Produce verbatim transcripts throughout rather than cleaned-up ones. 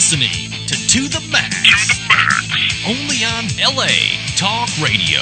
listening to To The Max. To The Max. Only on L A Talk Radio.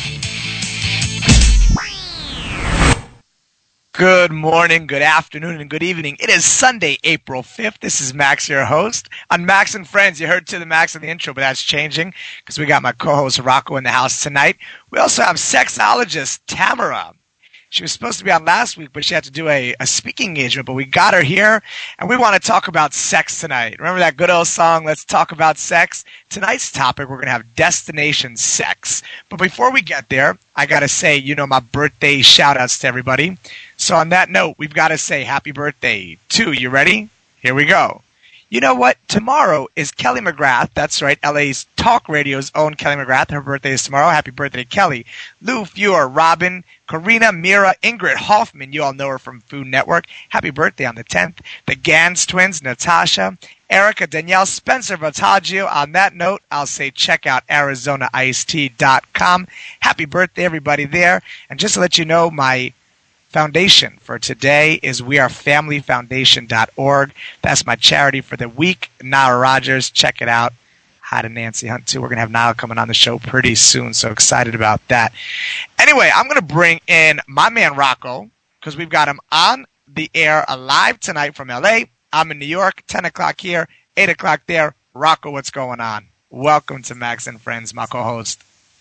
Good morning, good afternoon, and good evening. It is Sunday, April fifth. This is Max, your host. On Max and Friends, you heard To The Max in the intro, but that's changing because we got my co-host Rocco in the house tonight. We also have sexologist Tamara. She was supposed to be on last week, but she had to do a, a speaking engagement, but we got her here, and we want to talk about sex tonight. Remember that good old song, Let's Talk About Sex? Tonight's topic, we're going to have destination sex. But before we get there, I got to say, you know, my birthday shout-outs to everybody. So on that note, we've got to say happy birthday to, you ready? Here we go. You know what? Tomorrow is Kelly McGrath. That's right, L A's Talk Radio's own Kelly McGrath. Her birthday is tomorrow. Happy birthday, Kelly. Lou Fuhr, Robin, Karina, Mira, Ingrid Hoffman. You all know her from Food Network. Happy birthday on the tenth. The Gans twins, Natasha, Erica, Danielle, Spencer Vataggio. On that note, I'll say check out Arizona Iced Tea dot com. Happy birthday, everybody there. And just to let you know, my foundation for today is we are family foundation dot org. That's my charity for the week. Nile Rodgers, check it out. Hi to Nancy Hunt, too. We're going to have Nile coming on the show pretty soon, so excited about that. Anyway, I'm going to bring in my man Rocco, because we've got him on the air live tonight from L A. I'm in New York, ten o'clock here, eight o'clock there. Rocco, what's going on? Welcome to Max and Friends, my co-host.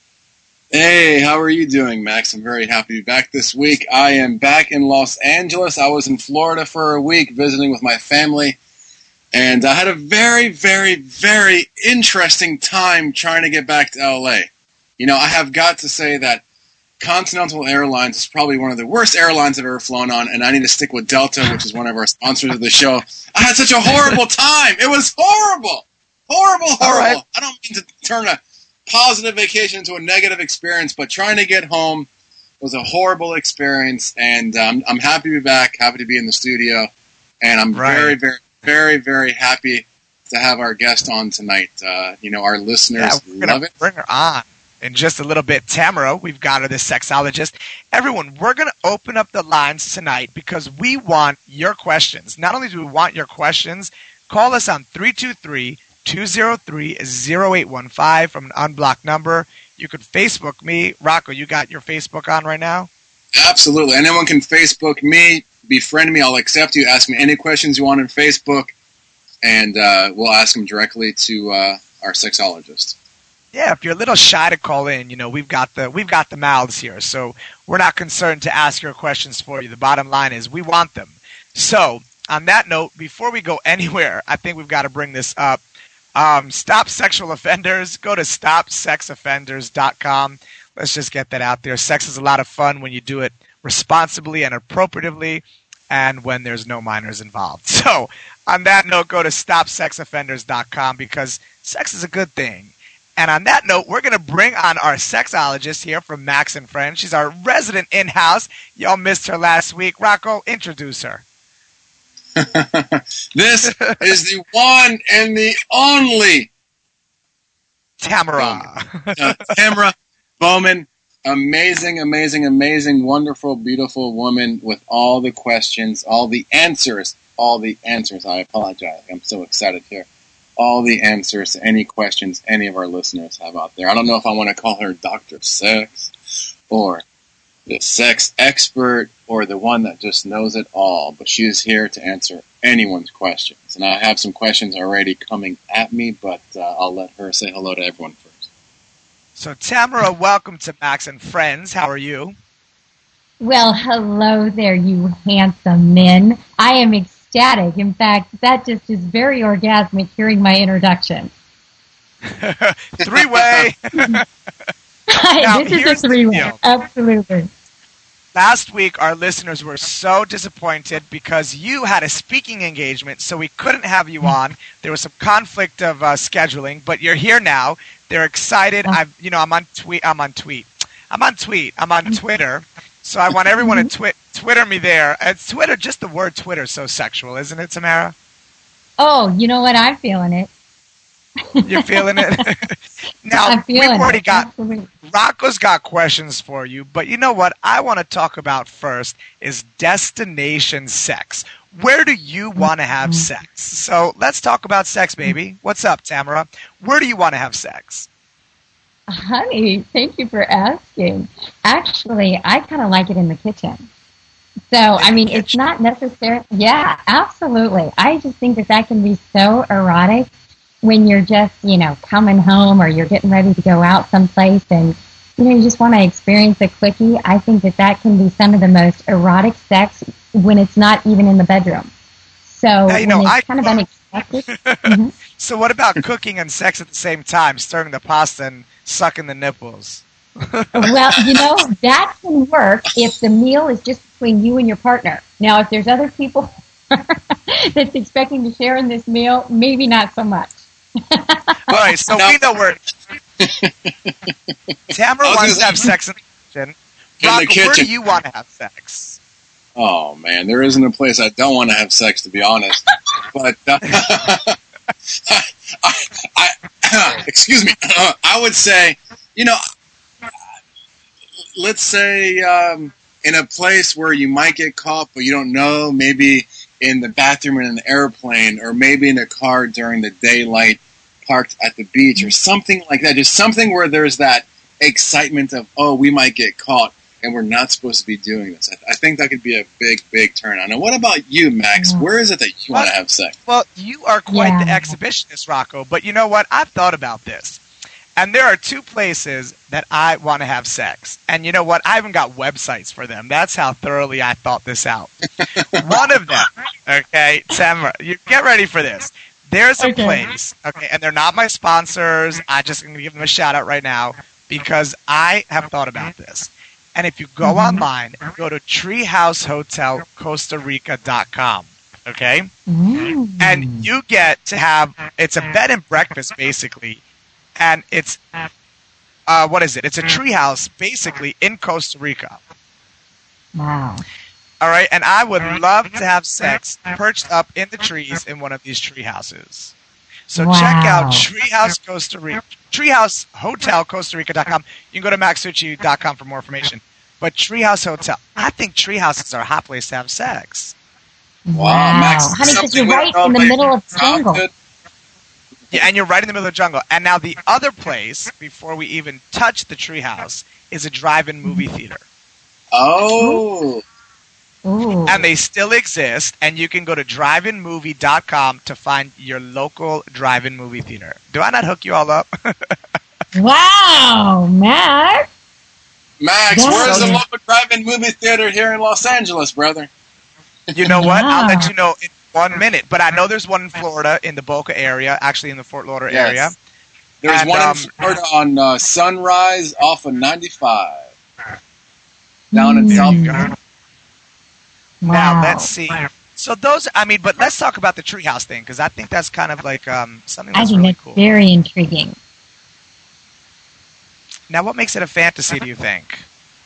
Hey, how are you doing, Max? I'm very happy to be back this week. I am back in Los Angeles. I was in Florida for a week visiting with my family, and I had a very, very, very interesting time trying to get back to L A. You know, I have got to say that Continental Airlines is probably one of the worst airlines I've ever flown on, and I need to stick with Delta, which is one of our sponsors of the show. I had such a horrible time. It was horrible. Horrible, horrible. Right. I don't mean to turn a positive vacation into a negative experience, but trying to get home was a horrible experience, and um, I'm happy to be back, happy to be in the studio, and I'm right. very, very, very, very happy to have our guest on tonight. Uh, you know, our listeners yeah, love it. Bring her on in just a little bit. Tamara, we've got her, the sexologist. Everyone, we're going to open up the lines tonight because we want your questions. Not only do we want your questions, call us on three two three, two zero three, zero eight one five from an unblocked number. You could Facebook me. Rocco, you got your Facebook on right now? Absolutely. Anyone can Facebook me, befriend me. I'll accept you. Ask me any questions you want on Facebook, and uh, we'll ask them directly to uh, our sexologist. Yeah, if you're a little shy to call in, you know, we've got the we've got the mouths here, so we're not concerned to ask your questions for you. The bottom line is we want them. So, on that note, before we go anywhere, I think we've got to bring this up. Um, stop sexual offenders. Go to stop sex offenders dot com. Let's just get that out there. Sex is a lot of fun when you do it responsibly and appropriately and when there's no minors involved. So on that note, go to stop sex offenders dot com because sex is a good thing. And on that note, we're going to bring on our sexologist here from Max and Friends. She's our resident in-house. Y'all missed her last week. Rocco, introduce her. This is the one and the only Tamara. uh, Tamara Bowman. Amazing, amazing, amazing, wonderful, beautiful woman with all the questions, all the answers, all the answers. I apologize. I'm so excited here. All the answers to any questions any of our listeners have out there. I don't know if I want to call her Doctor Sex or the sex expert, or the one that just knows it all, but she is here to answer anyone's questions. And I have some questions already coming at me, but uh, I'll let her say hello to everyone first. So, Tamara, welcome to Max and Friends. How are you? Well, hello there, you handsome men. I am ecstatic. In fact, that just is very orgasmic hearing my introduction. Three-way! Now, this is a three-way, absolutely. Last week, our listeners were so disappointed because you had a speaking engagement, so we couldn't have you on. There was some conflict of uh, scheduling, but you're here now. They're excited. I've, you know, I'm on tweet. I'm on tweet. I'm on tweet. I'm on Twitter. So I want everyone to twi- Twitter me there. It's Twitter. Just the word Twitter is so sexual, isn't it, Tamara? Oh, you know what? I'm feeling it. You're feeling it? Now, we've already got, Absolutely. Rocco's got questions for you, but you know what I want to talk about first is destination sex. where do you want to have sex? So let's talk about sex, baby. What's up, Tamara? Where do you want to have sex? Honey, thank you for asking. Actually, I kind of like it in the kitchen. So, I mean, it's not necessary. Yeah, absolutely. I just think that that can be so erotic when you're just, you know, coming home or you're getting ready to go out someplace and, you know, you just want to experience a quickie. I think that that can be some of the most erotic sex when it's not even in the bedroom. So, now, you know, when it's I, kind of unexpected. Mm-hmm. So what about cooking and sex at the same time, stirring the pasta and sucking the nipples? Well, you know, that can work if the meal is just between you and your partner. Now, if there's other people that's expecting to share in this meal, maybe not so much. All right, so no. we know where Tamara wants to have sex in the kitchen. In Rocco, the kitchen. Where do you want to have sex? Oh, man, there isn't a place I don't want to have sex, to be honest. But, uh, I, I, I, excuse me, uh, I would say, you know, let's say um, in a place where you might get caught, but you don't know, maybe in the bathroom in an airplane, or maybe in a car during the daylight parked at the beach, or something like that. Just something where there's that excitement of, oh, we might get caught, and we're not supposed to be doing this. I, th- I think that could be a big, big turn on. And what about you, Max? Yeah. Where is it that you well, want to have sex? Well, you are quite yeah. the exhibitionist, Rocco, but you know what? I've thought about this. And there are two places that I want to have sex. And you know what? I even got websites for them. That's how thoroughly I thought this out. One of them, okay, Tamara, you get ready for this. There's a okay. place, okay, and they're not my sponsors. I'm just going to give them a shout out right now because I have thought about this. And if you go mm-hmm. online, go to treehouse hotel costa rica dot com, okay? Mm. And you get to have, it's a bed and breakfast basically. And it's, uh, what is it? It's a treehouse, basically, in Costa Rica. Wow. All right, and I would love to have sex perched up in the trees in one of these tree houses. So wow. check out Treehouse Costa Rica, Treehouse Hotel Costa Rica dot com. You can go to max succi dot com for more information. But Treehouse Hotel, I think tree houses are a hot place to have sex. Wow, wow. Max, honey, because you're right in the middle of the jungle. Yeah, and you're right in the middle of the jungle. And now the other place, before we even touch the treehouse, is a drive-in movie theater. Oh. Ooh. And they still exist, and you can go to drive in movie dot com to find your local drive-in movie theater. Do I not hook you all up? Wow, Max. Max, yeah. where's the local drive-in movie theater here in Los Angeles, brother? You know what? Yeah. I'll let you know in one minute. But I know there's one in Florida, in the Boca area, actually in the Fort Lauderdale yes. area. There's and, one um, in Florida on uh, Sunrise off of ninety-five. Down in mm. South Carolina. Wow. Now, let's see. So those, I mean, but let's talk about the treehouse thing, because I think that's kind of like um, something that's I think really that's cool. very intriguing. Now, what makes it a fantasy, do you think?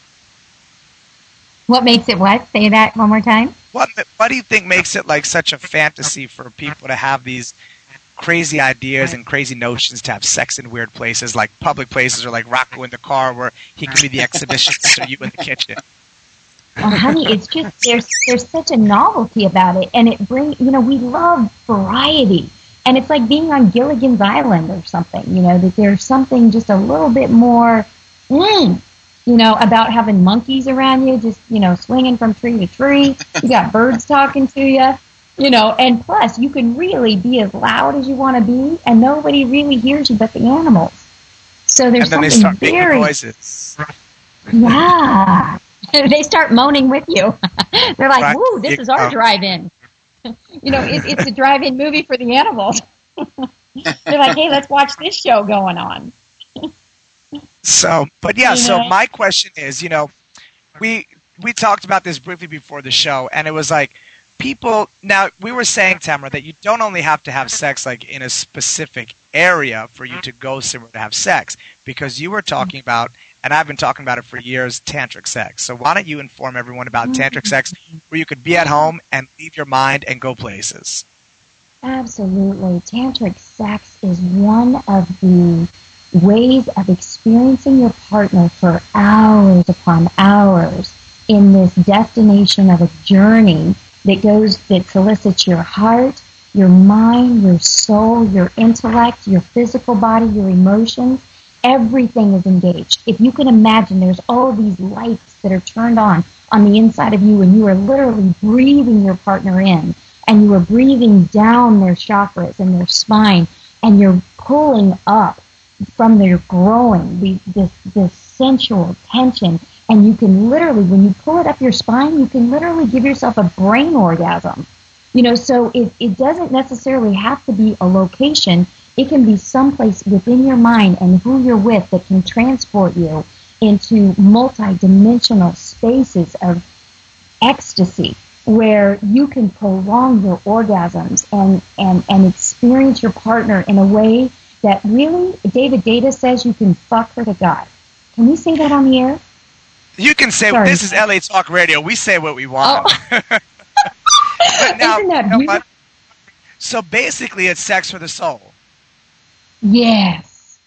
What makes it what? Say that one more time. What What do you think makes it like such a fantasy for people to have these crazy ideas and crazy notions to have sex in weird places, like public places, or like Rocco in the car where he can be the exhibitionist or you in the kitchen? Oh, honey, it's just there's there's such a novelty about it, and it brings you know we love variety, and it's like being on Gilligan's Island or something. You know that there's something just a little bit more. Mm, You know, about having monkeys around you, just, you know, swinging from tree to tree. You got birds talking to you, you know, and plus you can really be as loud as you want to be, and nobody really hears you but the animals. So there's and then they something start very, making noises. yeah, they start moaning with you. They're like, right. "Woo, this you, is our uh, drive-in." You know, it, it's a drive-in movie for the animals. They're like, "Hey, let's watch this show going on." So, but yeah, You so know? my question is, you know, we we talked about this briefly before the show, and it was like people. Now we were saying, Tamara, that you don't only have to have sex like in a specific area for you to go somewhere to have sex, because you were talking about, and I've been talking about it for years, tantric sex. So why don't you inform everyone about tantric sex, where you could be at home and leave your mind and go places? Absolutely. Tantric sex is one of the ways of experiencing your partner for hours upon hours in this destination of a journey that goes, that solicits your heart, your mind, your soul, your intellect, your physical body, your emotions. Everything is engaged. If you can imagine, there's all these lights that are turned on on the inside of you, and you are literally breathing your partner in, and you are breathing down their chakras and their spine, and you're pulling up from their growing, the, this, this sensual tension, and you can literally, when you pull it up your spine, you can literally give yourself a brain orgasm. You know, so it, it doesn't necessarily have to be a location. It can be someplace within your mind and who you're with that can transport you into multi-dimensional spaces of ecstasy where you can prolong your orgasms and, and, and experience your partner in a way that really, David Data says you can fuck her to God. Can we say that on the air? You can say, Sorry. This is L A Talk Radio. We say what we want. Oh. But now, Isn't that you know beautiful? what? So basically, it's sex for the soul. Yes.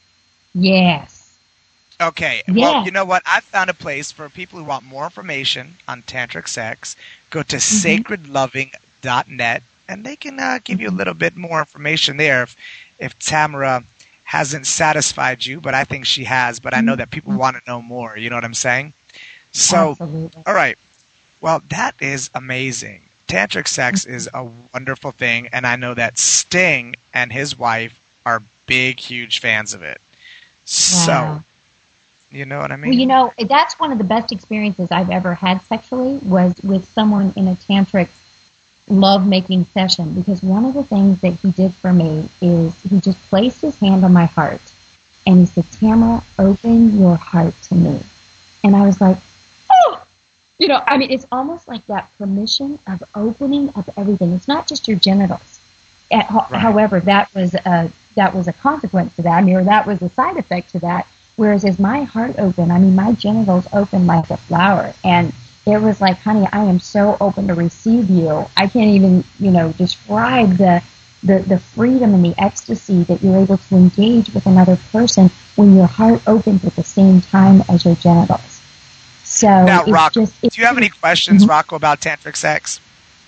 Yes. Okay. Yes. Well, you know what? I found a place for people who want more information on tantric sex. Go to mm-hmm. sacred loving dot net, and they can uh, give you a little bit more information there if, if Tamara hasn't satisfied you, but I think she has. But I know that people want to know more. You know what I'm saying? So, Absolutely. All right. Well, that is amazing. Tantric sex is a wonderful thing, and I know that Sting and his wife are big, huge fans of it. Wow. So, you know what I mean? Well, you know, that's one of the best experiences I've ever had sexually was with someone in a tantric love-making session, because one of the things that he did for me is he just placed his hand on my heart, and he said, Tamara, open your heart to me. And I was like, oh! You know, I mean, it's almost like that permission of opening up everything. It's not just your genitals. At, right. However, that was a that was a consequence to that. I mean, or that was a side effect to that. Whereas as my heart opened, I mean, my genitals opened like a flower, and it was like, honey, I am so open to receive you. I can't even, you know, describe the the the freedom and the ecstasy that you're able to engage with another person when your heart opens at the same time as your genitals. So now, it's Rocco, just, do you have any questions, mm-hmm. Rocco, about tantric sex?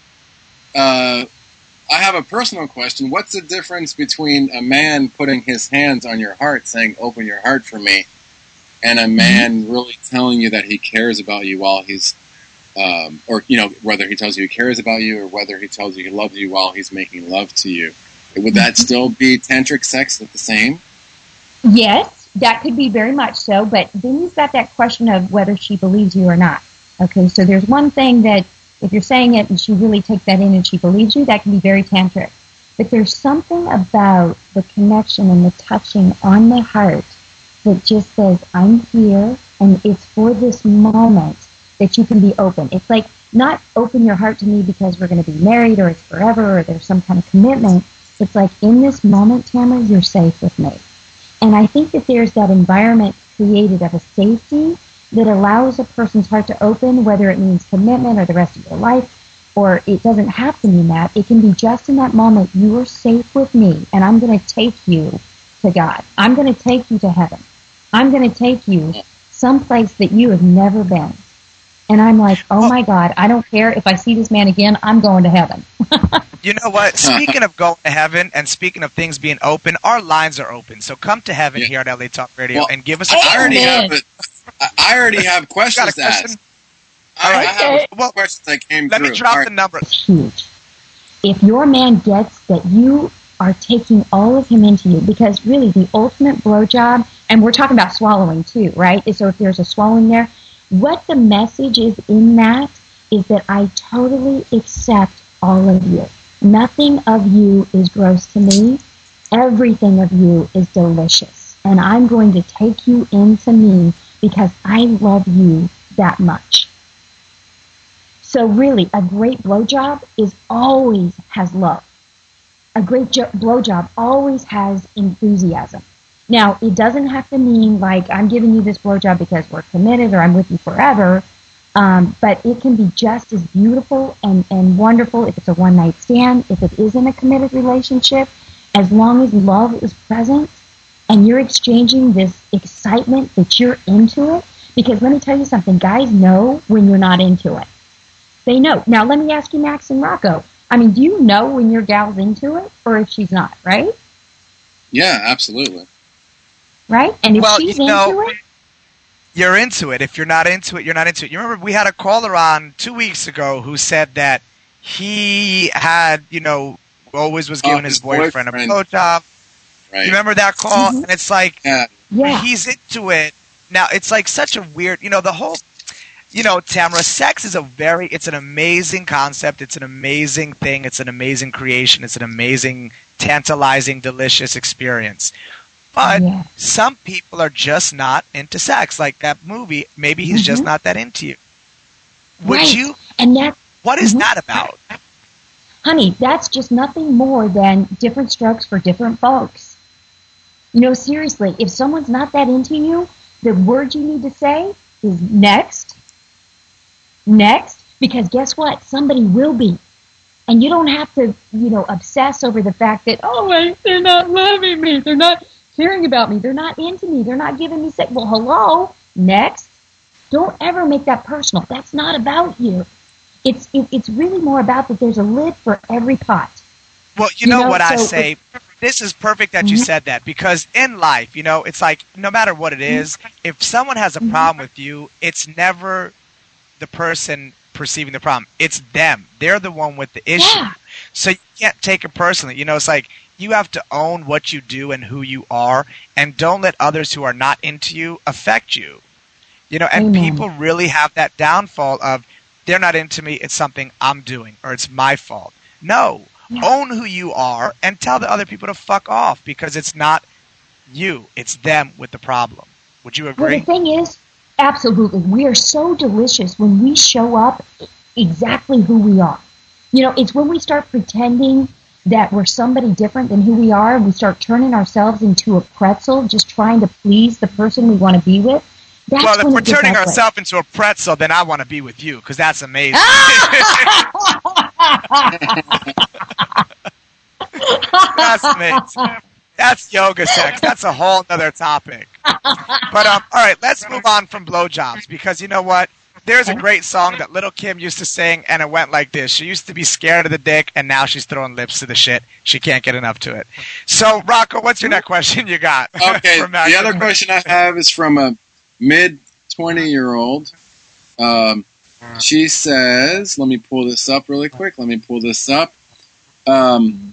Uh, I have a personal question. What's the difference between a man putting his hands on your heart, saying, open your heart for me, and a man mm-hmm. really telling you that he cares about you while he's, um, or, you know, whether he tells you he cares about you or whether he tells you he loves you while he's making love to you? Would that mm-hmm. still be tantric sex at the same? Yes. That could be very much so, but then you've got that question of whether she believes you or not. Okay, so there's one thing that if you're saying it and she really takes that in and she believes you, that can be very tantric. But there's something about the connection and the touching on the heart that just says, I'm here, and it's for this moment that you can be open. It's like not open your heart to me because we're going to be married or it's forever or there's some kind of commitment. It's like in this moment, Tamara, you're safe with me. And I think that there's that environment created of a safety that allows a person's heart to open, whether it means commitment or the rest of your life, or it doesn't have to mean that. It can be just in that moment, you are safe with me, and I'm going to take you to God. I'm going to take you to heaven. I'm going to take you someplace that you have never been. And I'm like, oh my God, I don't care if I see this man again, I'm going to heaven. You know what? Speaking of going to heaven and speaking of things being open, our lines are open. So come to heaven yeah. here at L A Talk Radio well, and give us a I already have it. I already have questions to ask. I, right. I have well, questions that came let through. Let me drop right. the number. Huge. If your man gets that you are taking all of him into you, because really the ultimate blowjob, and we're talking about swallowing too, right? So if there's a swallowing there, what the message is in that is that I totally accept all of you. Nothing of you is gross to me. Everything of you is delicious. And I'm going to take you into me because I love you that much. So really, a great blowjob is always has love. A great jo- blowjob always has enthusiasm. Now, it doesn't have to mean like I'm giving you this blowjob because we're committed or I'm with you forever. Um, but it can be just as beautiful and, and wonderful if it's a one-night stand, if it isn't a committed relationship, as long as love is present and you're exchanging this excitement that you're into it. Because let me tell you something, guys know when you're not into it. they know. Now, let me ask you, Max and Rocco. I mean, do you know when your gal's into it or if she's not, right? Yeah, absolutely. Right? And if Well, she's you know, into it, you're into it. If you're not into it, you're not into it. You remember we had a caller on two weeks ago who said that he had, you know, always was giving Oh, his, his boyfriend, boyfriend. a blowjob. Right. You remember that call? Mhm. And it's like, Yeah. yeah. he's into it. Now, it's like such a weird, you know, the whole, you know, Tamara, sex is a very, it's an amazing concept. It's an amazing thing. It's an amazing creation. It's an amazing, tantalizing, delicious experience. But Yeah. some people are just not into sex. Like that movie, maybe he's just Mhm. not that into you. Would Right. you, And that, what is Mhm. that about? honey, that's just nothing more than different strokes for different folks. You know, seriously, if someone's not that into you, the word you need to say is next. Next. Because guess what? Somebody will be. And you don't have to, you know, obsess over the fact that, oh, wait, they're not loving me. They're not caring about me. They're not into me. They're not giving me sex. Well, hello. Next. Don't ever make that personal. That's not about you. It's it, it's really more about that there's a lid for every pot. Well, you, You know, know, what I so say? This is perfect that you Mhm. said that because in life, you know, it's like no matter what it is, if someone has a Mhm. problem with you, it's never the person perceiving the problem. It's them. They're the one with the issue. Yeah. So you can't take it personally. You know, it's like you have to own what you do and who you are and don't let others who are not into you affect you. You know, and Amen. people really have that downfall of they're not into me, it's something I'm doing or it's my fault. No. Yeah. Own who you are and tell the other people to fuck off because it's not you, it's them with the problem. Would you Well, agree? the thing is, absolutely, we are so delicious when we show up exactly who we are. You know, it's when we start pretending that we're somebody different than who we are, and we start turning ourselves into a pretzel, just trying to please the person we want to be with. That's Well, if when we're it gets turning ugly. ourselves into a pretzel, then I want to be with you because that's amazing. That's amazing. That's yoga sex. That's a whole other topic. But um, all right, let's move on from blowjobs because you know what? There's a great song that Little Kim used to sing, and it went like this. She used to be scared of the dick, and now she's throwing lips to the shit. She can't get enough to it. So, Rocco, what's your next question you got? Okay, From Max? the other question I have is from a mid twenty-year-old. Um, she says, let me pull this up really quick. Let me pull this up. Um,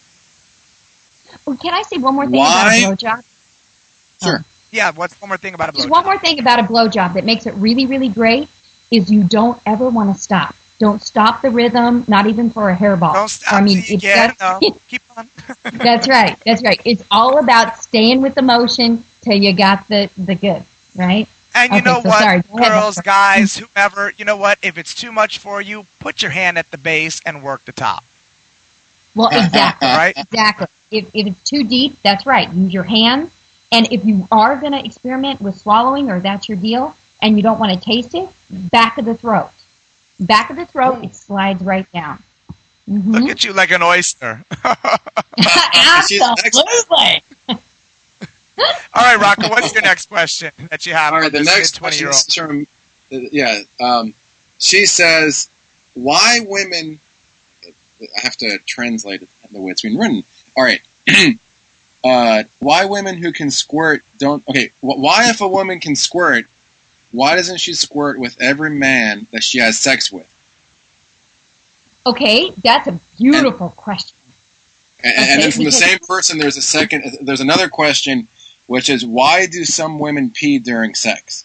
Well, can I say one more thing Why- about a blowjob? sure. Yeah, what's one more thing about a Just blowjob? one more thing about a blowjob that makes it really, really great is you don't ever want to stop. Don't stop the rhythm, not even for a hairball. Don't stop I mean, till you it's get got- enough. Keep on. That's right. That's right. It's all about staying with the motion till you got the, the good, right? And you Okay, know so what, sorry. Go ahead, girls, Doctor guys, whomever, you know what? If it's too much for you, put your hand at the base and work the top. Well, exactly. Right? Exactly. If, if it's too deep, that's right. Use your hands. And if you are going to experiment with swallowing or that's your deal and you don't want to taste it, back of the throat. Back of the throat, it slides right down. Mm-hmm. Look at you like an oyster. She's Absolutely. All right, Rocco, what's your next question that you have? All for right, the this next question mid-twenty-year-old? is from, uh, yeah, um, she says, why women, I have to translate it the way it's been written. All right. uh, why women who can squirt don't, okay, wh- why if a woman can squirt, why doesn't she squirt with every man that she has sex with? Okay, that's a beautiful question. And, Okay, and then from the because- same person, there's a second, there's another question, which is, why do some women pee during sex?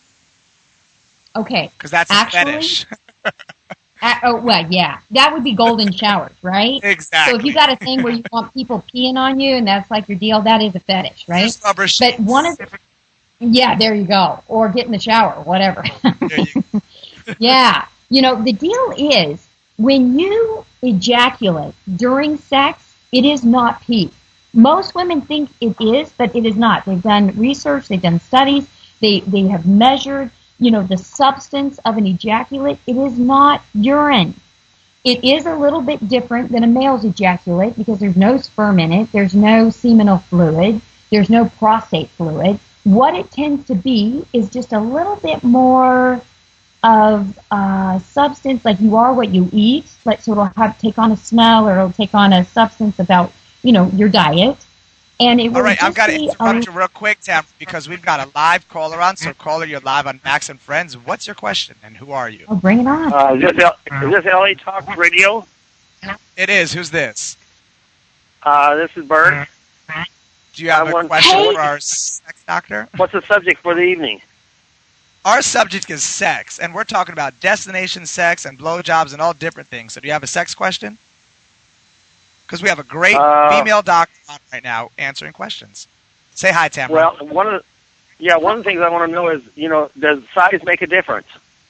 Okay. Because that's a Actually- fetish. Uh, oh, well, yeah. That would be golden showers, right? Exactly. So if you got a thing where you want people peeing on you and that's like your deal, that is a fetish, right? Just rubber But sheets. one of the, yeah, there you go. Or get in the shower, whatever. There you go. Yeah. You know, the deal is when you ejaculate during sex, it is not pee. Most women think it is, but it is not. They've done research, they've done studies, they, they have measured, you know, the substance of an ejaculate. It is not urine. It is a little bit different than a male's ejaculate because there's no sperm in it, there's no seminal fluid, there's no prostate fluid. What it tends to be is just a little bit more of uh, substance, like you are what you eat. Like, so it'll have take on a smell, or it'll take on a substance about, you know, your diet. And it will All right, just I've got to be interrupt a, you real quick, Tam, because we've got a live caller on. So, caller, you're live on Max and Friends. What's your question, and who are you? Oh, bring it on. Uh, is, this L- is this L A Talk Radio? It is. Who's this? Uh, this is Bert. Do you have I a want- question Hey. for our sex doctor? What's the subject for the evening? Our subject is sex, and we're talking about destination sex and blowjobs and all different things. So, do you have a sex question? Because we have a great Uh, female doctor on right now answering questions. Say hi, Tamara. Well, one of the, yeah, one of the things I want to know is, you know, does size make a difference?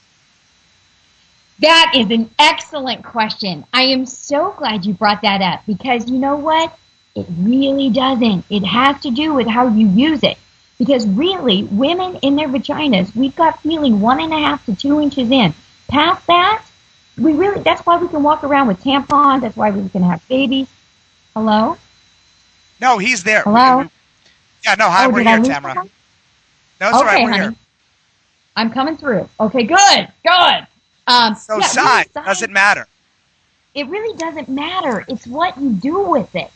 That is an excellent question. I am so glad you brought that up, because you know what? It really doesn't. It has to do with how you use it. Because really, women in their vaginas, we've got feeling one and a half to two inches in. Past that, we really, that's why we can walk around with tampons. That's why we can have babies. Hello? no, he's there. Hello? We- we- yeah, no, hi, Oh, we're did I here, lose Tamara. someone? No, it's all right, Okay, we're honey. here. I'm coming through. Okay, good, good. Um, So, yeah, size, really, does it matter? It really doesn't matter. It's what you do with it.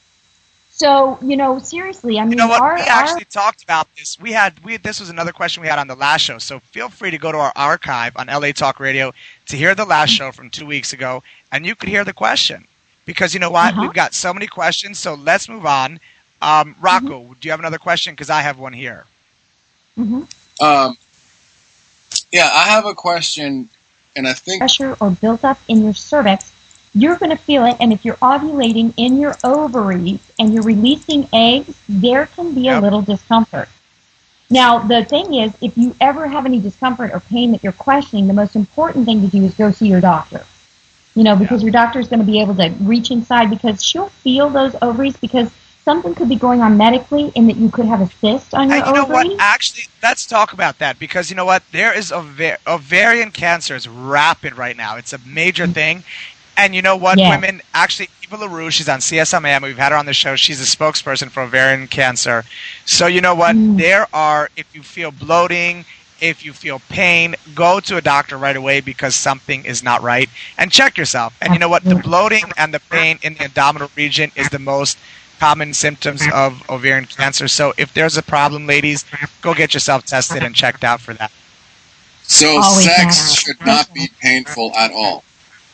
So, you know, seriously, I mean, You know what? our, we our actually talked about this. We had we this was another question we had on the last show. So feel free to go to our archive on L A Talk Radio to hear the last show from two weeks ago, and you could hear the question. Because you know what? Uh-huh. We've got so many questions, so let's move on. Um, Rocco, Mm-hmm. do you have another question? Because I have one here. mhm, Um, yeah, I have a question, and I think pressure or built up in your cervix, you're going to feel it. And if you're ovulating in your ovaries and you're releasing eggs, there can be a Yep. little discomfort. Now, the thing is, if you ever have any discomfort or pain that you're questioning, the most important thing to do is go see your doctor. You know, because your doctor is going to be able to reach inside, because she'll feel those ovaries, because something could be going on medically in that you could have a cyst on your And you know ovary. what? Actually, let's talk about that, because you know what? There is ova- ovarian cancer is rapid right now. It's a major thing. And you know what, Yeah. women, actually, Eva LaRue, she's on C S M A. We've had her on the show. She's a spokesperson for ovarian cancer. So you know what? Mm. There are, if you feel bloating, if you feel pain, go to a doctor right away, because something is not right. And check yourself. And you know what? The bloating and the pain in the abdominal region is the most common symptoms of ovarian cancer. So if there's a problem, ladies, go get yourself tested and checked out for that. so. Always Sex matter. should not be painful at all.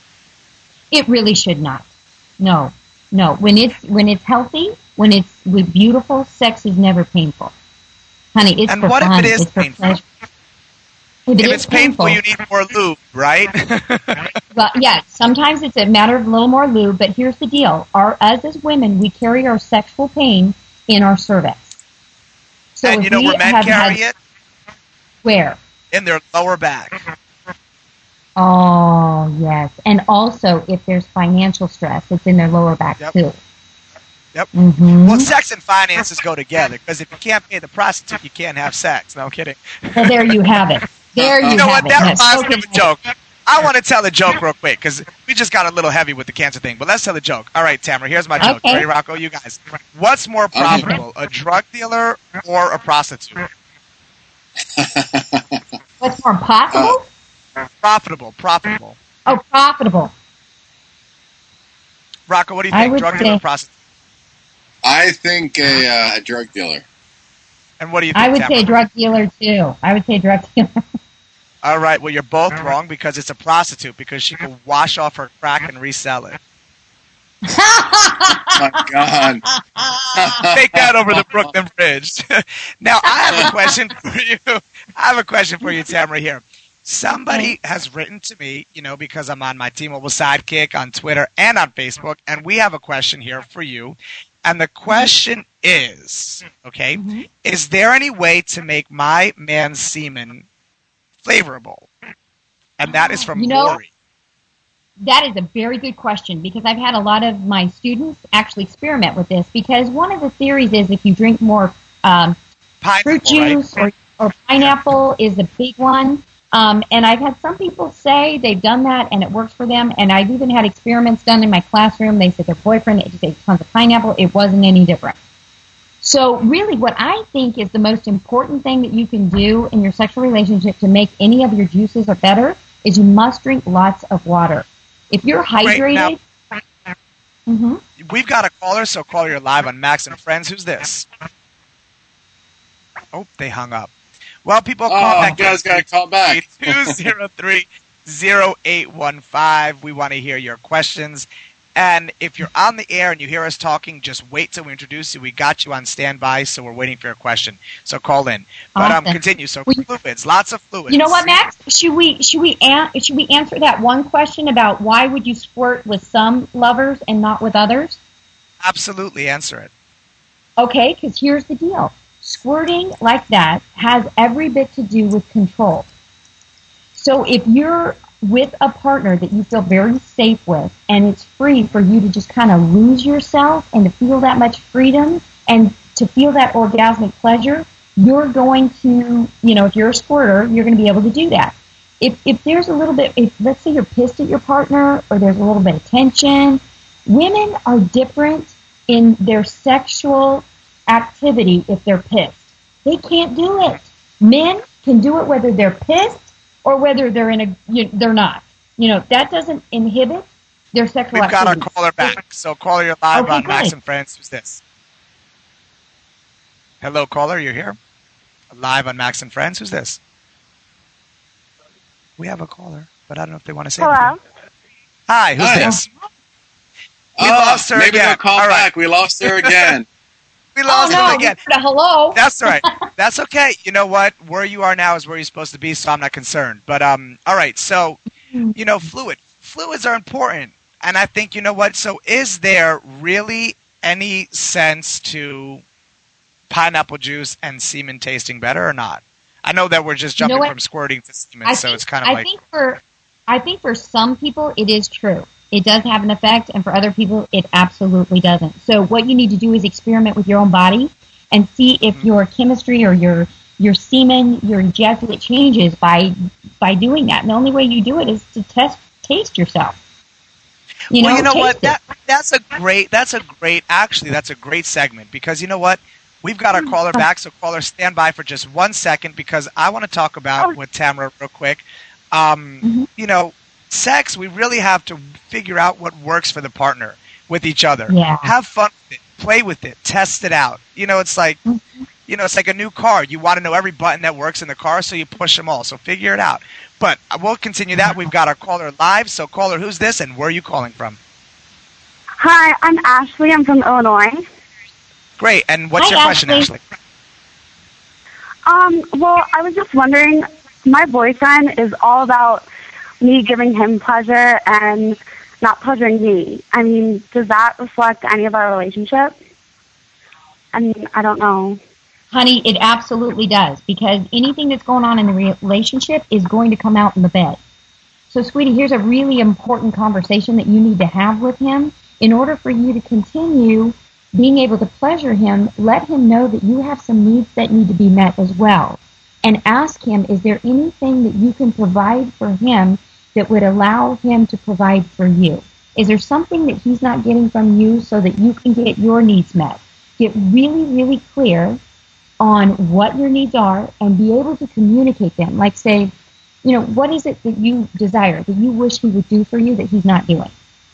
It really should not. No, no. When it's when it's healthy, when it's with beautiful, sex is never painful, honey. It's And for what if fun. it is it's for painful? pleasure. If, it If is it's painful, you need more lube, right? Well, yeah, sometimes it's a matter of a little more lube, but here's the deal. Our, us as women, we carry our sexual pain in our cervix. So and if you know we where men have carry had, it? Where? In their lower back. Oh, yes. And also, if there's financial stress, it's in their lower back, Yep. too. Yep. Mm-hmm. Well, sex and finances go together, because if you can't pay the prostitute, you can't have sex. No, I'm kidding. Well, there you have it. There you, You know have what? it. That Yes. reminds me of a Okay. joke. I want to tell a joke real quick, because we just got a little heavy with the cancer thing. But let's tell a joke. All right, Tamara, here's my joke. Okay. Ready, Rocco? You guys. What's more profitable, a drug dealer or a prostitute? What's more possible? Profitable, profitable. Oh, profitable. Rocco, what do you I think? would Drug dealer or say- prostitute? I think a, uh, a drug dealer. And what do you think, I would Tamara? say drug dealer, too. I would say drug dealer. All right, well, you're both wrong, because it's a prostitute, because she can wash off her crack and resell it. My God. Take that over the Brooklyn Bridge. Now, I have a question for you. I have a question for you, Tamara, here. Somebody has written to me, you know, because I'm on my T-Mobile Sidekick on Twitter and on Facebook, and we have a question here for you. And the question is, okay, Mm-hmm. is there any way to make my man's semen flavorable? And that is from You know- Lori. That is a very good question, because I've had a lot of my students actually experiment with this, because one of the theories is if you drink more um, fruit Pineapple, right? juice or, or pineapple is a big one. Um, and I've had some people say they've done that and it works for them. And I've even had experiments done in my classroom. They said their boyfriend ate tons of pineapple. It wasn't any different. So really what I think is the most important thing that you can do in your sexual relationship to make any of your juices are better is you must drink lots of water. If you're hydrated... Right, now, mm-hmm. We've got a caller, so caller, you're live on Max and Friends. Who's this? Oh, they hung up. Well, people call oh, back. You guys got to call back. two zero three, zero eight one five. We want to hear your questions. And if you're on the air and you hear us talking, just wait till we introduce you. We got you on standby, so we're waiting for your question. So call in. But um, Awesome. continue. So We- fluids, lots of fluids. You know what, Max? Should we should we an- should we answer that one question about why would you squirt with some lovers and not with others? Absolutely, answer it. Okay, because here's the deal. Squirting like that has every bit to do with control. So if you're with a partner that you feel very safe with and it's free for you to just kind of lose yourself and to feel that much freedom and to feel that orgasmic pleasure, you're going to, you know, if you're a squirter, you're going to be able to do that. If if there's a little bit, if let's say you're pissed at your partner or there's a little bit of tension, women are different in their sexual activity if they're pissed. They can't do it. Men can do it whether they're pissed or whether they're in a, you, they're not. You know, that doesn't inhibit their sexual We've got activity. our caller back. So caller, you're live Okay, on Max great. and Friends. Who's this? Hello, caller, you're here? Live on Max and Friends. Who's this? We have a caller, but I don't know if they want to say Hello? anything. Hi, who's Hi. this? We Oh, lost her maybe again. they'll call All right. back. We lost her again. We lost oh, no, her again. hello. That's all right. That's okay. You know what? Where you are now is where you're supposed to be, so I'm not concerned. But um, all right. So, you know, fluid. Fluids are important, and I think you know what. So, is there really any sense to pineapple juice and semen tasting better or not? I know that we're just You know jumping what? from squirting to semen, I so think, it's kind of I like think for I think for some people it is true. It does have an effect, and for other people it absolutely doesn't. So what you need to do is experiment with your own body and see if Mhm. your chemistry or your your semen, your ejaculate changes by by doing that. And the only way you do it is to test taste yourself. You well, know, you know what? taste That it. that's a great. That's a great. Actually, that's a great segment because you know what? We've got our caller back, so caller, stand by for just one second because I want to talk about with Tamara real quick. Um, Mhm. You know, sex. We really have to figure out what works for the partner with each other. Yeah. Have fun with it. Play with it. Test it out. You know, it's like. You know, it's like a new car. You want to know every button that works in the car, so you push them all. So figure it out. But we'll continue that. We've got our caller live. So caller, who's this and where are you calling from? Hi, I'm Ashley. I'm from Illinois. Great. And what's Hi, your question, Ashley. Ashley? Um, well, I was just wondering, my boyfriend is all about me giving him pleasure and not pleasuring me. I mean, does that reflect any of our relationship? I mean, I don't know. Honey, it absolutely does, because anything that's going on in the relationship is going to come out in the bed. So, sweetie, here's a really important conversation that you need to have with him. In order for you to continue being able to pleasure him, let him know that you have some needs that need to be met as well. And ask him, is there anything that you can provide for him that would allow him to provide for you? Is there something that he's not getting from you so that you can get your needs met? Get really, really clear on what your needs are and be able to communicate them. Like say, you know, what is it that you desire, that you wish he would do for you that he's not doing?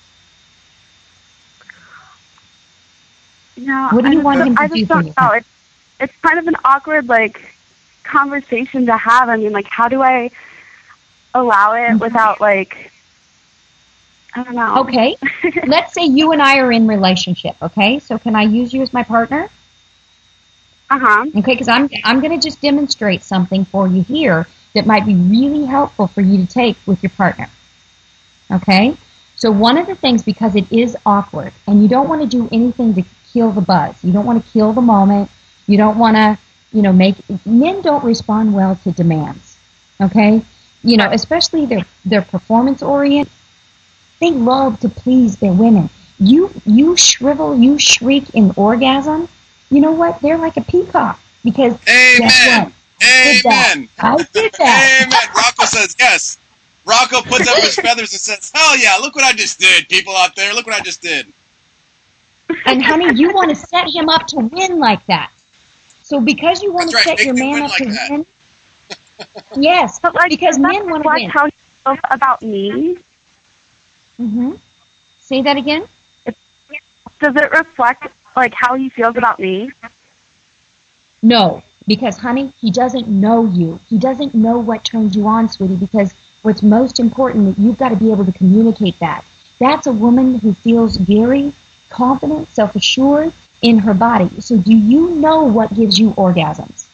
You know, What do I you just, want him to I do just for don't you? know. It's, it's kind of an awkward, like, conversation to have. I mean, like, how do I allow it Mhm. without, like, I don't know. Okay. Let's say you and I are in relationship, okay? So can I use you as my partner? Uh-huh. Okay, because I'm I'm going to just demonstrate something for you here that might be really helpful for you to take with your partner. Okay? So one of the things, because it is awkward, and you don't want to do anything to kill the buzz. You don't want to kill the moment. You don't want to, you know, make... Men don't respond well to demands. Okay? You know, especially their, their performance-oriented. They love to please their women. You you shrivel, you shriek in orgasm. You know what? They're like a peacock because guess Amen. what? I did that. Amen. I did that. Amen. Rocco says yes. Rocco puts up his feathers and says, hell yeah, look what I just did, people out there. Look what I just did. And honey, you want to set him up to win like that. So because you want That's to right, set your make him man win up like to that. win, yes, But like, because does that men want to reflect win. how he feels about me? hmm Say that again. Does it reflect like how he feels about me? No, because honey, he doesn't know you. He doesn't know what turns you on, sweetie, because what's most important, you've got to be able to communicate that. That's a woman who feels very confident, self-assured in her body. So do you know what gives you orgasms?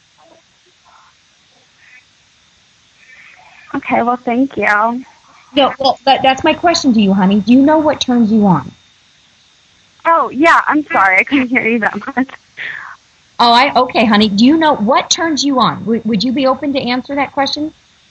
Okay, well, thank you. No, well, that, that's my question to you, honey. Do you know what turns you on? Oh, yeah, I'm sorry. I couldn't hear you that much. Oh, I okay, honey. Do you know what turns you on? W- would you be open to answer that question?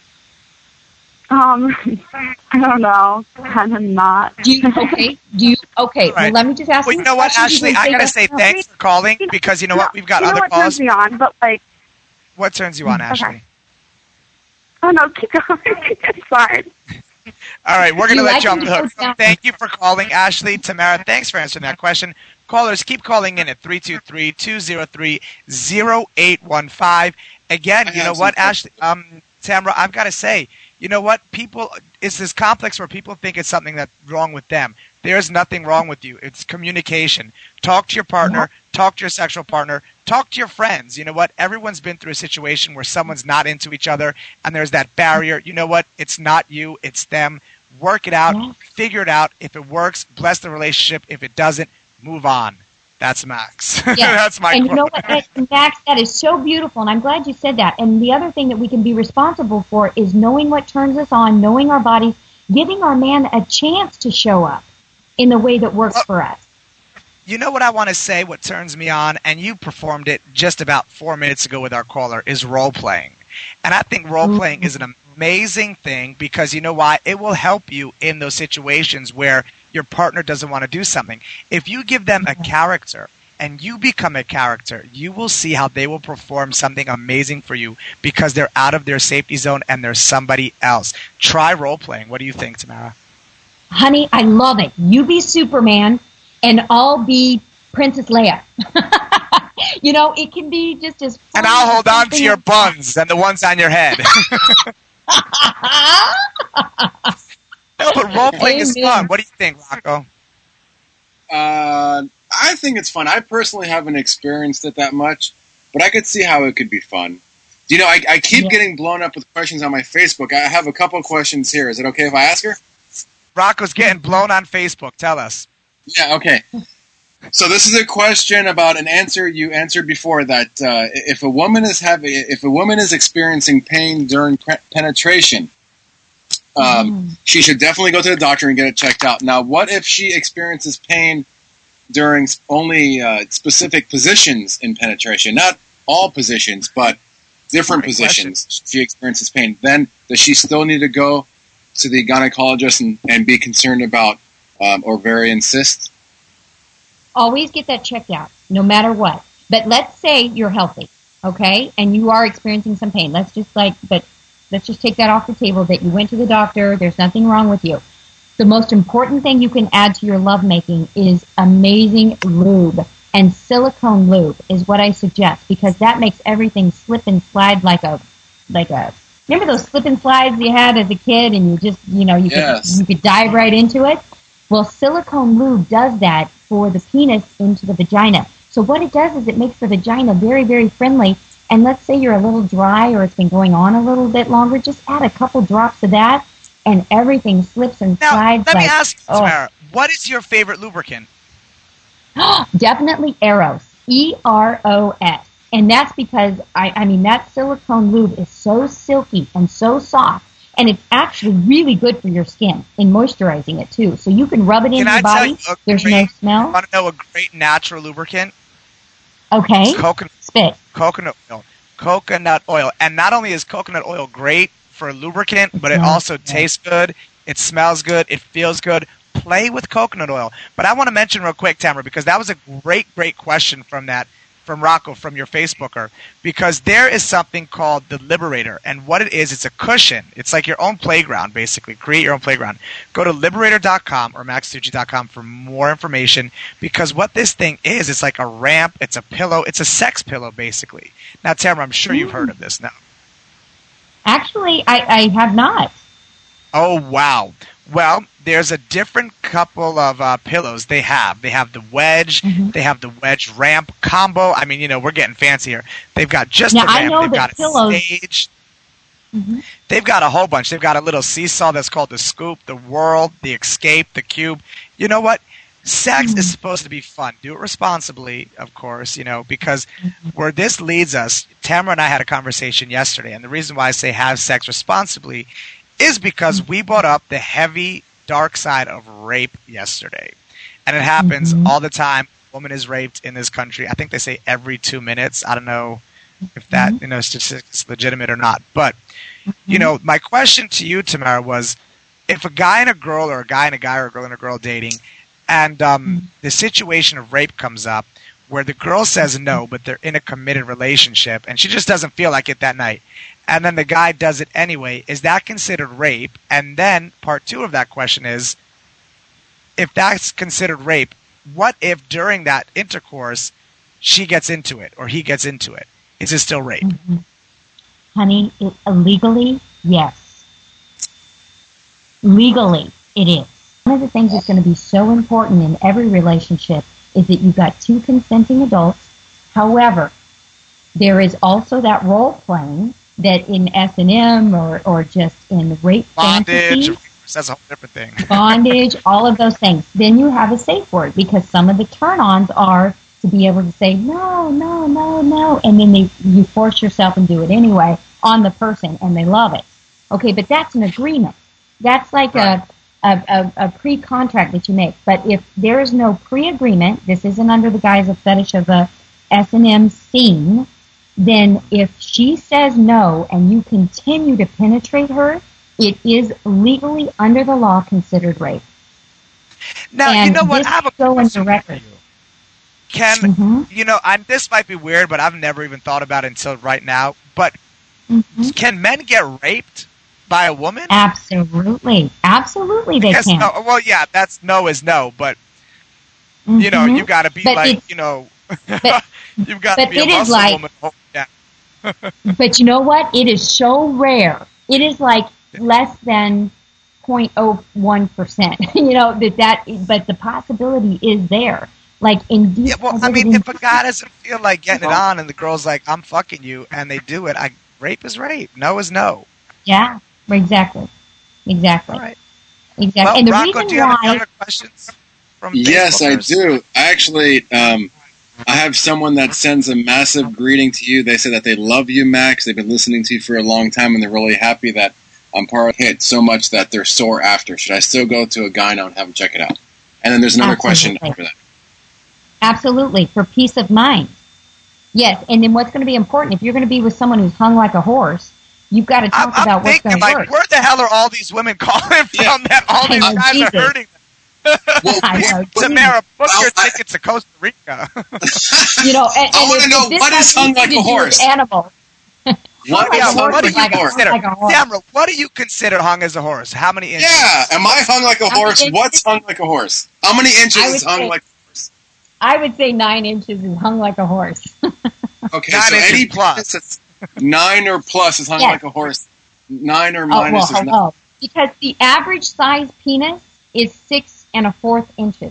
Um, I don't know. Kind of not. Do you okay? Do you okay? All right. Well, let me just ask Well, you you a know what, question. Ashley? You can I gotta yes say or no. thanks for calling because you know what? We've got you know other what calls. turns me on, but like, What turns you on, Okay. Ashley? oh no, keep going. It's fine. All right, we're going to You let like you off him the to hook. go down. Thank you for calling, Ashley. Tamara, thanks for answering that question. Callers, keep calling in at three two three, two zero three, zero eight one five. Again, I you know have what, some Ashley? Um, Tamara, I've got to say, you know what? People, it's this complex where people think it's something that's wrong with them. There's nothing wrong with you. It's communication. Talk to your partner. Talk to your sexual partner. Talk to your friends. You know what? Everyone's been through a situation where someone's not into each other, and there's that barrier. You know what? It's not you. It's them. Work it out. Yeah. Figure it out. If it works, bless the relationship. If it doesn't, move on. That's Max. Yeah. That's my and you quote. know what, that- Max, that is so beautiful, and I'm glad you said that. And the other thing that we can be responsible for is knowing what turns us on, knowing our bodies, giving our man a chance to show up in the way that works Well, for us. You know what I want to say, what turns me on, and you performed it just about four minutes ago with our caller, is role-playing. And I think role-playing is an amazing thing because you know why? It will help you in those situations where your partner doesn't want to do something. If you give them a character and you become a character, you will see how they will perform something amazing for you because they're out of their safety zone and they're somebody else. Try role-playing. What do you think, Tamara? Honey, I love it. You be Superman, and I'll be Princess Leia. You know, it can be just as fun. And I'll as hold on to something your else. buns and the ones on your head. No, but role-playing is Amen. fun. What do you think, Rocco? Uh, I think it's fun. I personally haven't experienced it that much, but I could see how it could be fun. You know, I, I keep Yeah. getting blown up with questions on my Facebook. I have a couple of questions here. Is it okay if I ask her? Rocco's getting blown on Facebook. Tell us. Yeah, okay. So this is a question about an answer you answered before that uh, if a woman is having, if a woman is experiencing pain during pre- penetration, um, Mm. she should definitely go to the doctor and get it checked out. Now, what if she experiences pain during s- only uh, specific positions in penetration? Not all positions, but different Great positions. She experiences pain. Then does she still need to go to the gynecologist and, and be concerned about um, ovarian cysts? Always get that checked out, no matter what. But let's say you're healthy, okay, and you are experiencing some pain. Let's just like, but let's just take that off the table that you went to the doctor, there's nothing wrong with you. The most important thing you can add to your lovemaking is amazing lube. And silicone lube is what I suggest because that makes everything slip and slide like a, like a, remember those slip and slides you had as a kid and you just, you know, you Yes. could, you could dive right into it? Well, silicone lube does that for the penis into the vagina. So what it does is it makes the vagina very, very friendly. And let's say you're a little dry or it's been going on a little bit longer, just add a couple drops of that and everything slips and Now, slides let like, me ask you, oh. Tamara, what is your favorite lubricant? Definitely Eros, E R O S. And that's because, I, I mean, that silicone lube is so silky and so soft, and it's actually really good for your skin in moisturizing it, too. So you can rub it in Can your I tell body. you a There's great, no smell. want to know a great natural lubricant? Okay, Coconut, spit. coconut oil. Coconut oil. And not only is coconut oil great for lubricant, but it smells also good. tastes good. It smells good. It feels good. Play with coconut oil. But I want to mention real quick, Tamara, because that was a great, great question from that from Rocco, from your Facebooker, because there is something called the Liberator. And what it is, it's a cushion. It's like your own playground, basically. Create your own playground. Go to liberator dot com or max tucci dot com for more information, because what this thing is, it's like a ramp, it's a pillow, it's a sex pillow, basically. Now, Tamara, I'm sure you've heard of this now. Actually, I, I have not. Oh, wow. Well, there's a different couple of uh, pillows they have. They have the wedge. Mm-hmm. They have the wedge ramp combo. I mean, you know, we're getting fancy here. They've got just now, the ramp. I know They've that got pillows... a stage. Mm-hmm. They've got a whole bunch. They've got a little seesaw that's called the Scoop, the Whirl, the Escape, the Cube. You know what? Sex mm-hmm. is supposed to be fun. Do it responsibly, of course, you know, because mm-hmm. where this leads us, Tamara and I had a conversation yesterday, and the reason why I say have sex responsibly is because mm-hmm. we brought up the heavy, dark side of rape yesterday. And it happens mm-hmm. all the time. A woman is raped in this country. I think they say every two minutes. I don't know if that, mm-hmm. you know, is legitimate or not. But, mm-hmm. you know, my question to you, Tamara, was if a guy and a girl, or a guy and a guy, or a girl and a girl dating, and um, mm-hmm. the situation of rape comes up where the girl says no, but they're in a committed relationship, and she just doesn't feel like it that night, and then the guy does it anyway, is that considered rape? And then part two of that question is, if that's considered rape, what if during that intercourse she gets into it or he gets into it? Is it still rape? Mm-hmm. Honey, it, legally, yes. Legally, it is. One of the things that's going to be so important in every relationship is that you've got two consenting adults. However, there is also that role playing that in S and M or, or just in rape bondage, fantasies, that's a whole different thing. bondage, all of those things. Then you have a safe word, because some of the turn-ons are to be able to say no, no, no, no, and then they you force yourself and do it anyway on the person, and they love it. Okay, but that's an agreement. That's like right. a A, a, a pre-contract that you make. But if there is no pre-agreement, this isn't under the guise of fetish of a S and M scene, then if she says no and you continue to penetrate her, it is legally under the law considered rape. Now, and you know what? This I have a go in the record. Can, mm-hmm. you know, I, this might be weird, but I've never even thought about it until right now, but mm-hmm. can men get raped by a woman? Absolutely. Absolutely they because, can. No, well, yeah, that's no is no, but, mm-hmm. you know, you got to be but like, you know, but, you've got to be a muscle like, woman. Oh, yeah. But you know what? It is so rare. It is like less than zero point zero one percent, you know, that that, but the possibility is there. Like, indeed. Yeah, well, I mean, if a guy doesn't feel like getting it on and the girl's like, I'm fucking you, and they do it, I, rape is rape. No is no. Yeah, exactly. Exactly. All right. Exactly. Well, and the Rocco, reason do you have why, any other questions from Yes, I Facebookers? do. Actually, um, I have someone that sends a massive greeting to you. They say that they love you, Max. They've been listening to you for a long time, and they're really happy that I'm part of it so much that they're sore after. Should I still go to a gyno and have them check it out? And then there's another Absolutely. question after that. Absolutely, for peace of mind. Yes, and then what's going to be important, if you're going to be with someone who's hung like a horse, you've got to talk I'm, about I'm what's going thinking, to like, work. where the hell are all these women calling from Yeah. that all these I know, guys Jesus. are hurting them? Well, I know, Tamara, book Well, your I- ticket to Costa Rica. You know, and, I and wanna if- know if this what has is hung anything like to a do with horse? Animals. What Like is a hung horse like do is you like a a- horse? consider? like a horse. Tamara, what do you consider hung as a horse? How many inches? Yeah, am I hung like a How many horse? inches? What's hung like a horse? How many inches I would is hung say- like a horse? I would say nine inches is hung like a horse. Okay, Nine so inches any plus. penis that's nine or plus is hung Yes. like a horse. Nine or Oh, well, minus is not. hello. Because the average size penis is six and a fourth inches.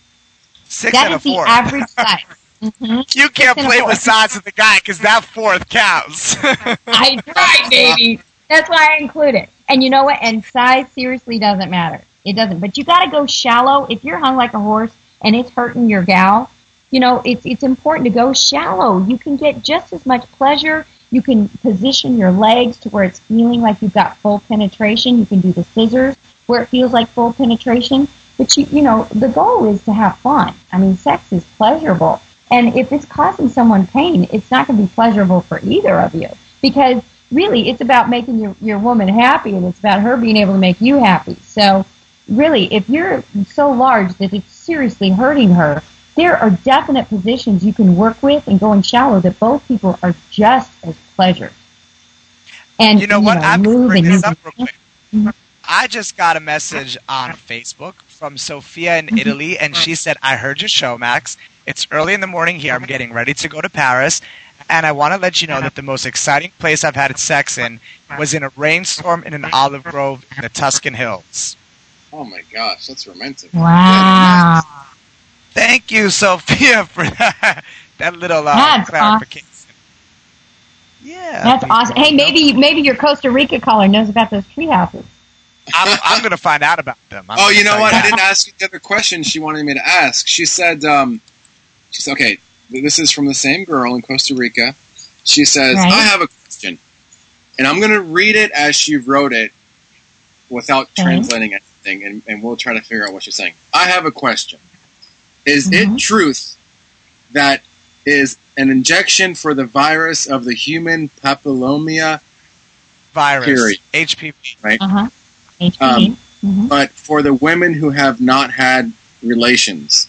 Six That and a is the fourth. average size. Mm-hmm. You can't and a play with fourth. size of the guy because that fourth counts. I tried, baby. That's why I include it. And you know what? And size seriously doesn't matter. It doesn't. But you got to go shallow. If you're hung like a horse and it's hurting your gal, you know, it's it's important to go shallow. You can get just as much pleasure. You can position your legs to where it's feeling like you've got full penetration. You can do the scissors where it feels like full penetration. But, you, you know, the goal is to have fun. I mean, sex is pleasurable. And if it's causing someone pain, it's not going to be pleasurable for either of you. Because really, it's about making your, your woman happy, and it's about her being able to make you happy. So really, if you're so large that it's seriously hurting her, there are definite positions you can work with and going shallow that both people are just as pleasure. And you know what? I'm move bringing and this up real quick. Mm-hmm. I just got a message on Facebook from Sophia in Mm-hmm. Italy, and she said, I heard your show, Max. It's early in the morning here. I'm getting ready to go to Paris, and I want to let you know that the most exciting place I've had sex in was in a rainstorm in an olive grove in the Tuscan Hills. Oh, my gosh. That's romantic. Wow. Thank you, Sophia, for that, that little uh, That's clarification. Awesome. Yeah. That's awesome. Hey, maybe maybe your Costa Rica caller knows about those tree houses. I'm, I'm going to find out about them. I'm oh, you know what? you. I didn't ask you the other question she wanted me to ask. She said, um, she said, okay, this is from the same girl in Costa Rica. She says, right. I have a question. And I'm going to read it as she wrote it without okay. translating anything, and, and we'll try to figure out what she's saying. I have a question. Is mm-hmm. it truth that is an injection for the virus of the human papilloma virus, period, H P V, right? Uh-huh. H P V. Um, mm-hmm. But for the women who have not had relations,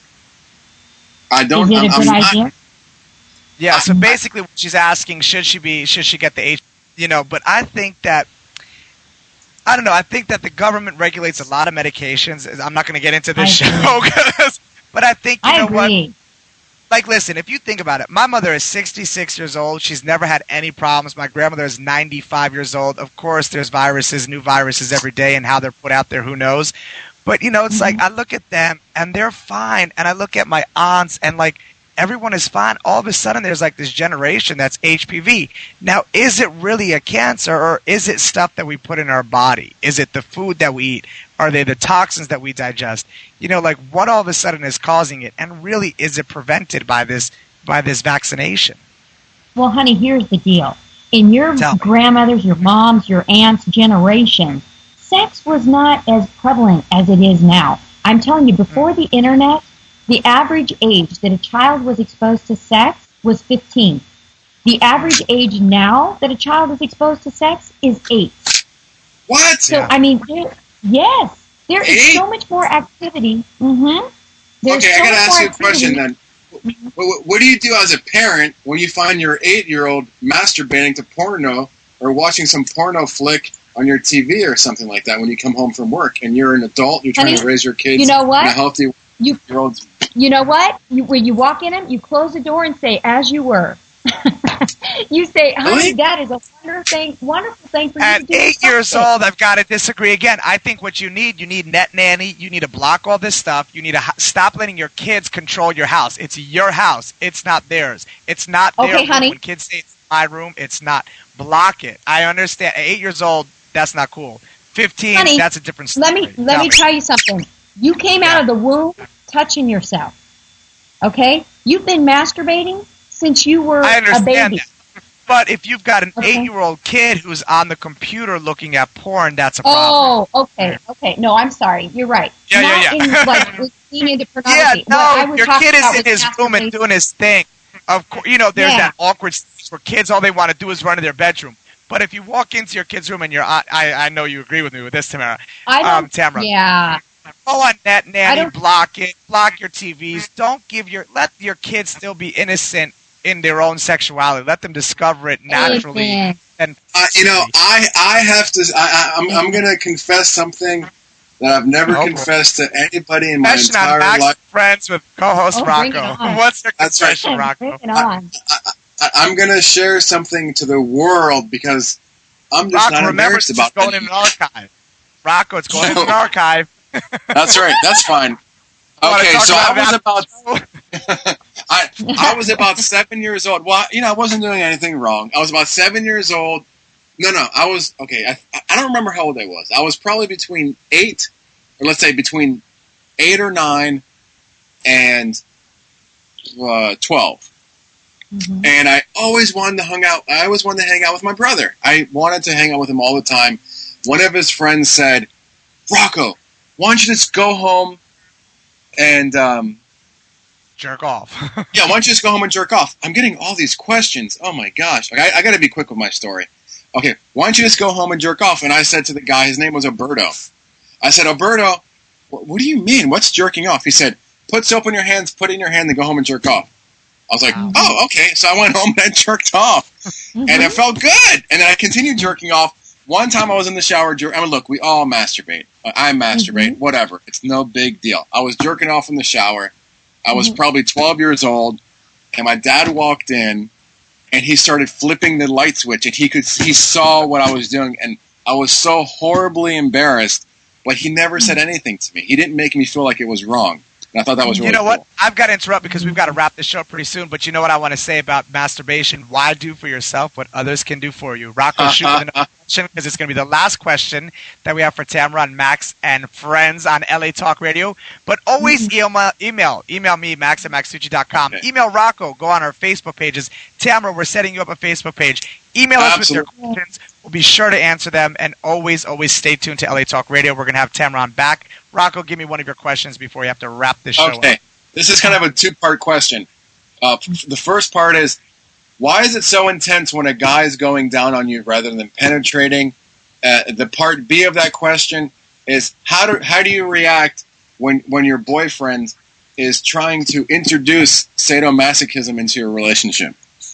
I don't. Is it I'm, a good I'm idea? not, yeah. So basically, what she's asking, should she be? Should she get the H? You know, but I think that. I don't know. I think that the government regulates a lot of medications. I'm not going to get into this show, but I think you I know agree. what. Like, listen, if you think about it, my mother is sixty-six years old. She's never had any problems. My grandmother is ninety-five years old. Of course, there's viruses, new viruses every day, and how they're put out there, who knows? But, you know, it's mm-hmm. like I look at them, and they're fine. And I look at my aunts, and, like, everyone is fine. All of a sudden, there's, like, this generation that's H P V. Now, is it really a cancer, or is it stuff that we put in our body? Is it the food that we eat? Are they the toxins that we digest? You know, like what all of a sudden is causing it? And really, is it prevented by this by this vaccination? Well, honey, here's the deal. In your Tell grandmother's, your mom's, your aunt's generation, sex was not as prevalent as it is now. I'm telling you, before the internet, the average age that a child was exposed to sex was fifteen. The average age now that a child is exposed to sex is eight. What? So, Yeah. I mean, there, yes, there is Eight? so much more activity. Mm-hmm. There's Okay, so I got to much ask more you a question activity. then. What, what do you do as a parent when you find your eight-year-old masturbating to porno or watching some porno flick on your T V or something like that when you come home from work and you're an adult, you're trying Honey, to raise your kids you know what? in a healthy You, year old? you know what? You, when you walk in them, you close the door and say, "As you were." You say, "Honey, Really? that is a wonderful thing. Wonderful thing for you At to do." eight years something. old, I've got to disagree again. I think what you need, you need net nanny. You need to block all this stuff. You need to h- stop letting your kids control your house. It's your house. It's not theirs. It's not their Okay, room. honey. When kids say it's my room, it's not. Block it. I understand. At eight years old, that's not cool. Fifteen, Honey, that's a different story. Let me let Tell me tell you something. You came out of the womb touching yourself. Okay? You've been masturbating since you were I a understand baby. that. But if you've got an Okay. eight-year-old kid who's on the computer looking at porn, that's a problem. Oh, okay, okay. No, I'm sorry. You're right. Yeah, Not yeah, yeah. in, like, being into Yeah, pornography. What I no, was your talking kid is about in was his room and masturbation. doing his thing. Of course, you know, there's Yeah. that awkward stage where kids, all they want to do is run to their bedroom. But if you walk into your kid's room and you're, I, I know you agree with me with this, Tamara. I don't, um, Tamara. Yeah. Go on Net Nanny, don't- block it, block your T Vs. Don't give your, let your kids still be innocent in their own sexuality. Let them discover it naturally. Amen. And Uh, you know, I, I have to. I, I, I'm, I'm going to confess something that I've never Oh, boy. confessed to anybody in my confession on entire Max life. Friends with co-host Oh, bring it Rocco. on. What's your That's right. confession, Rocco? Bring it on. I, I'm going to share something to the world because I'm just Rocco, not remember, embarrassed it's about going it. in an archive. Rocco, it's going No. in an archive. That's right. That's fine. Wanna Okay, talk so I was about about I I was about seven years old. Well, you know, I wasn't doing anything wrong. I was about seven years old. No, no, I was okay. I I don't remember how old I was. I was probably between eight, or let's say between eight or nine, and uh, twelve. Mhm. And I always wanted to hang out. I always wanted to hang out with my brother. I wanted to hang out with him all the time. One of his friends said, "Rocco, why don't you just go home and um, Jerk off. yeah, why don't you just go home and jerk off?" I'm getting all these questions. Oh my gosh! Like, I, I got to be quick with my story. Okay, why don't you just go home and jerk off? And I said to the guy, his name was Alberto. I said, "Alberto, what, what do you mean? What's jerking off?" He said, put soap in your hands, put it in your hand, then go home and jerk off. I was like, oh, okay. So I went home and I jerked off. Mm-hmm. And it felt good. And then I continued jerking off. One time I was in the shower. Jer- I mean, look, we all masturbate. I masturbate, mm-hmm. whatever. It's no big deal. I was jerking off in the shower. I was mm-hmm. probably twelve years old. And my dad walked in. And he started flipping the light switch. And he could he saw what I was doing. And I was so horribly embarrassed. But he never said anything to me. He didn't make me feel like it was wrong. And I thought that was really You know cool. what? I've got to interrupt because we've got to wrap this show up pretty soon. But you know what I want to say about masturbation? Why do for yourself what others can do for you? Rocco, shoot with another question because it's going to be the last question that we have for Tamara and Max and friends on L A Talk Radio. But always email email, email me, max at maxucci dot com. Okay. Email Rocco. Go on our Facebook pages. Tamara, we're setting you up a Facebook page. Email us Absolutely. with your questions. We'll be sure to answer them. And always, always stay tuned to L A Talk Radio. We're going to have Tamara on back. Rocco, give me one of your questions before you have to wrap this show okay. up. This is kind of a two-part question. Uh, the first part is, why is it so intense when a guy is going down on you rather than penetrating? Uh, the part B of that question is, how do how do you react when, when your boyfriend is trying to introduce sadomasochism into your relationship?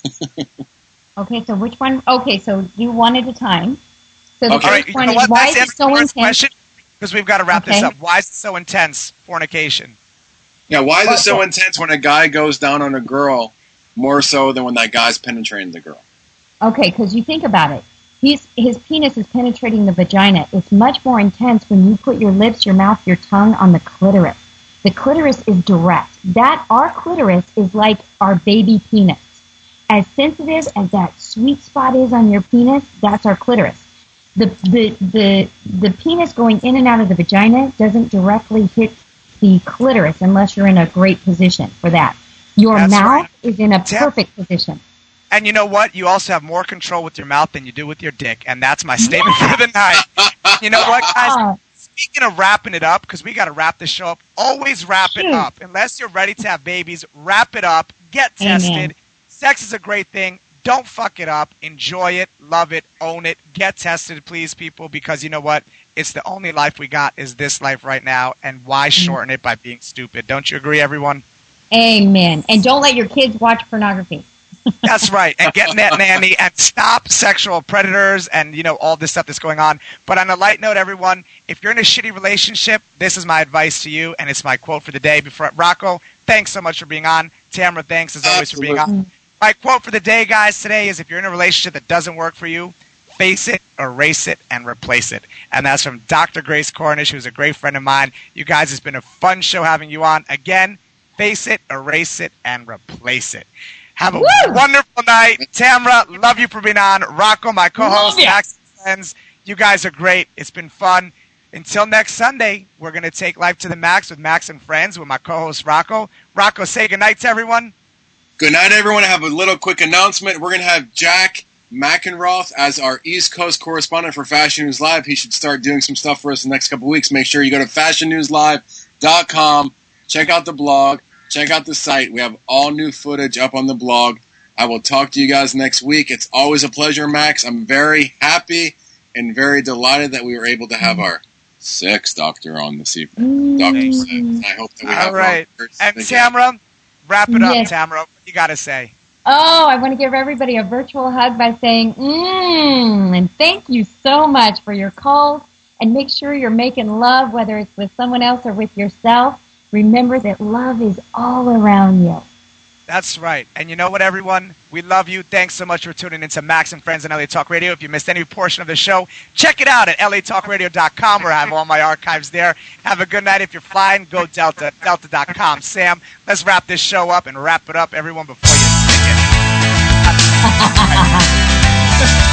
Okay, so which one? Okay, so do one at a time. So the Okay. first You one know is, what? why That's is the it so first intense? question because we've got to wrap Okay. this up. Why is it so intense? Fornication. Yeah, why is it so Okay. intense when a guy goes down on a girl more so than when that guy's penetrating the girl? Okay, because you think about it. He's, his penis is penetrating the vagina. It's much more intense when you put your lips, your mouth, your tongue on the clitoris. The clitoris is direct. That, our clitoris is like our baby penis. As sensitive as that sweet spot is on your penis, that's our clitoris. The, the, the, the penis going in and out of the vagina doesn't directly hit the clitoris unless you're in a great position for that. Your That's mouth right. is in a Tim. perfect position. And you know what? You also have more control with your mouth than you do with your dick. And that's my statement for the night. You know what, guys? Speaking of wrapping it up, because we got to wrap this show up, always wrap Shoot. it up. Unless you're ready to have babies, wrap it up. Get tested. Amen. Sex is a great thing. Don't fuck it up. Enjoy it. Love it. Own it. Get tested, please, people, because you know what? It's the only life we got is this life right now. And why shorten it by being stupid? Don't you agree, everyone? Amen. And don't let your kids watch pornography. That's right. And get net nanny and stop sexual predators and, you know, all this stuff that's going on. But on a light note, everyone, if you're in a shitty relationship, this is my advice to you, and it's my quote for the day. Before Rocco, thanks so much for being on. Tamara, thanks as always Absolutely. for being on. My quote for the day, guys, today is if you're in a relationship that doesn't work for you, face it, erase it, and replace it. And that's from Doctor Grace Cornish, who's a great friend of mine. You guys, it's been a fun show having you on. Again, face it, erase it, and replace it. Have a Woo! wonderful night. Tamara, love you for being on. Rocco, my co-host, Love ya. Max and friends, you guys are great. It's been fun. Until next Sunday, we're going to take life to the max with Max and friends with my co-host, Rocco. Rocco, say goodnight to everyone. Good night, everyone. I have a little quick announcement. We're going to have Jack McEnroth as our East Coast correspondent for Fashion News Live. He should start doing some stuff for us in the next couple weeks. Make sure you go to fashion news live dot com. Check out the blog. Check out the site. We have all new footage up on the blog. I will talk to you guys next week. It's always a pleasure, Max. I'm very happy and very delighted that we were able to have our sex doctor on this evening. Doctor Sex. I hope that we have All right. Robert And again. Tamara, wrap it up, Yes. Tamara. What you got to say? Oh, I want to give everybody a virtual hug by saying, mmm, and thank you so much for your calls. And make sure you're making love, whether it's with someone else or with yourself. Remember that love is all around you. That's right. And you know what, everyone? We love you. Thanks so much for tuning into Max and Friends on L A Talk Radio. If you missed any portion of the show, check it out at L A talk radio dot com where I have all my archives there. Have a good night. If you're flying, go Delta, delta dot com. Sam, let's wrap this show up and wrap it up, everyone, before you stick it.